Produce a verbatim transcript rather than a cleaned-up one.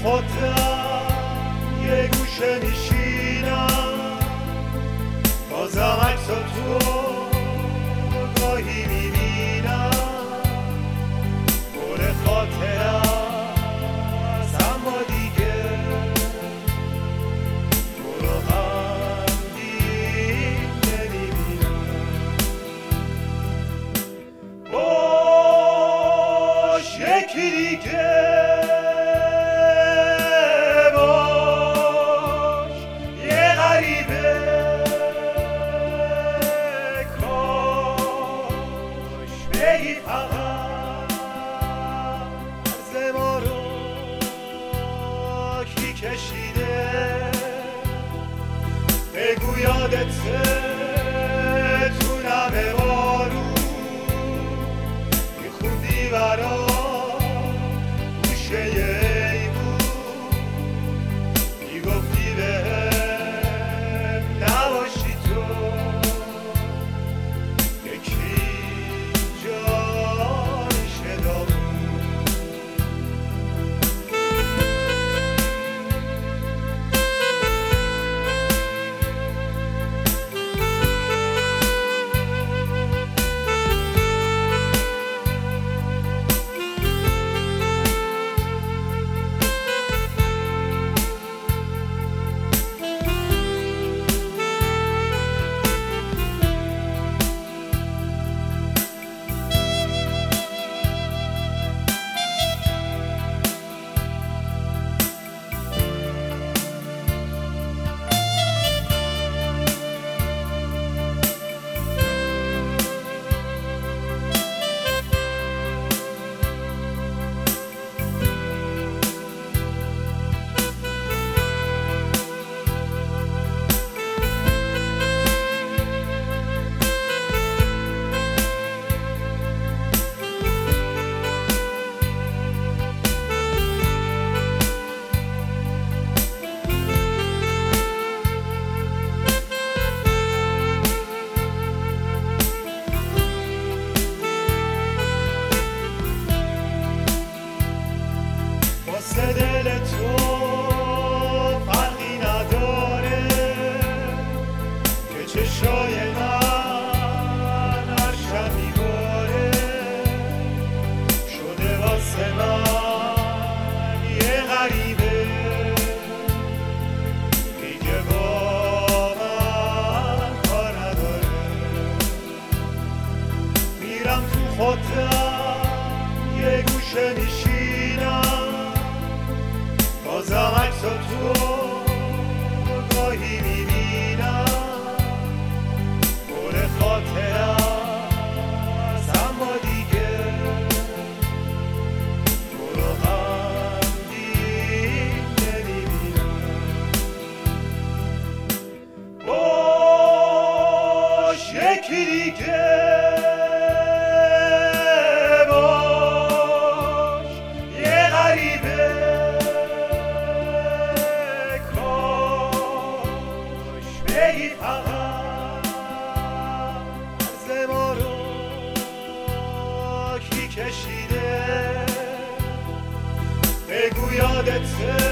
خودم یه گوشه میشینم، بازم عکس تو گاهی میبینم، پر خاطرم از اما دیگه تو رو غمگین نمیبینم. باش یکی دیگه کشیده بگو یادته تو نمه بارون میخوندی برا گوشه ایوون، میگفتی بهم نباشی تو یکی جانش دامون. واسه دل تو فرقی نداره که چشای من هر شب میباره، شده واسه من یه غریبه دیگه با من کار نداره. میرم تو خودم یه گوشه میشینم، بازم عکس تو گاهی میبینم، پر خاطرم از اما دیگه تو رو غمگین نمیبینم. باش یکی دیگه کشیده بگو یادته